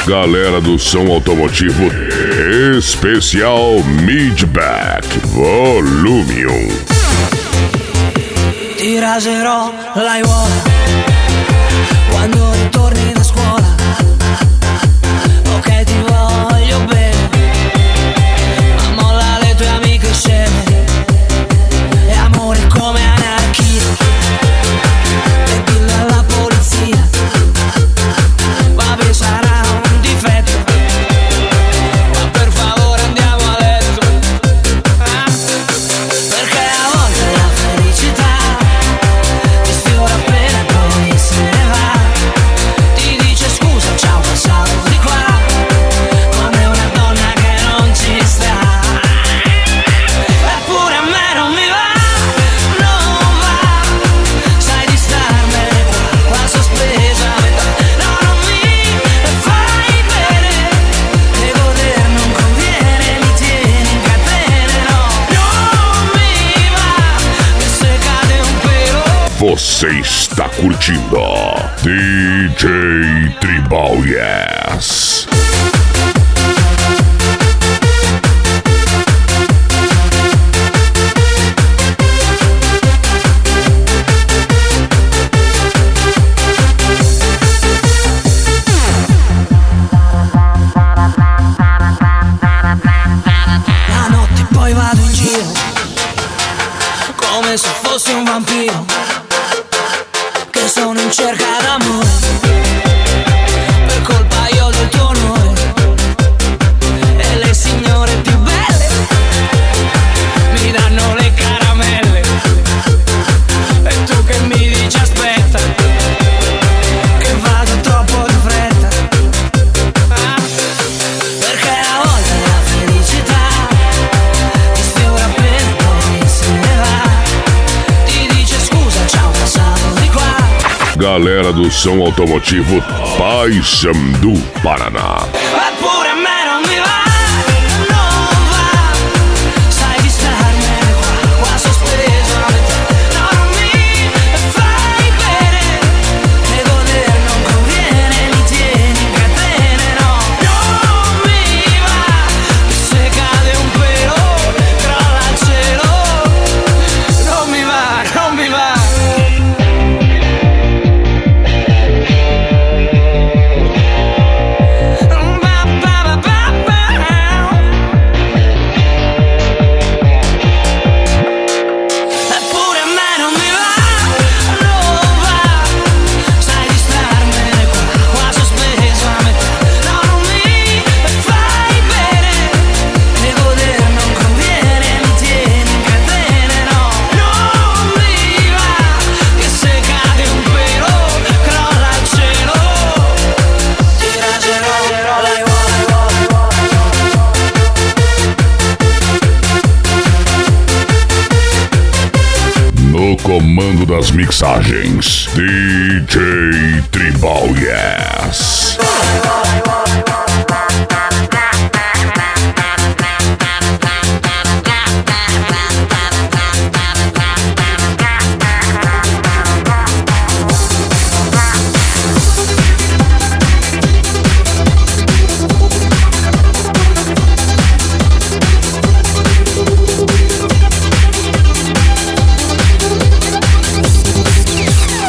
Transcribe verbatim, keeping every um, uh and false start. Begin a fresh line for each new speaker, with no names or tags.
Galera do som automotivo especial Midback Volume um.
Ti raserò l'aiuola quando ritorni da scuola. Ok, ti voglio bene, ma molla le tue amiche sceme. E amore come anarchia, e dillo alla polizia. Vabbè, sarà un difetto, ma per favore andiamo a letto. Ah, perché a volte la felicità ti sfiora appena e poi se ne va. Ti dice scusa, ciao, passavo di qua, come una donna che non ci sta. Eppure a me non mi va, non va. Sai di starmene qua, qua sospesa a metà. No, non mi fai bene, e goder non conviene, mi tieni in catene. No, non mi va, che se cade un pelo.
Você está curtindo D J Tribal Yes.
La notte poi vado in giro come se fossi un vampiro che sono in cerca d'amore, per colpa io del tuo onore. E le signore più belle mi danno le caramelle, e tu che mi dici aspetta, che vado troppo di fretta. Ah, perché a volte la felicità ti sfiora appena e poi se ne va. Ti dice scusa, ciao, passavo di qua.
Galera do som automotivo Paysandu, Paraná.
Eppure a me non mi va, non va. Sai di starmene qua, qua sospeso a metà. No, non mi fai bene, e goder non conviene, mi tieni in catene. No, non mi va, che se cade un pelo crolla il cielo. Non mi va, non mi va. Eppure a me non mi va, non va. Sai di starmene qua, qua sospeso a metà. No, non mi fai bene, e goder non conviene, mi tieni in catene. No, non mi va, che se cade un pelo crolla il cielo. Ti raserò l'aiuola.
No comando das mixagens, D J Tribal Yes.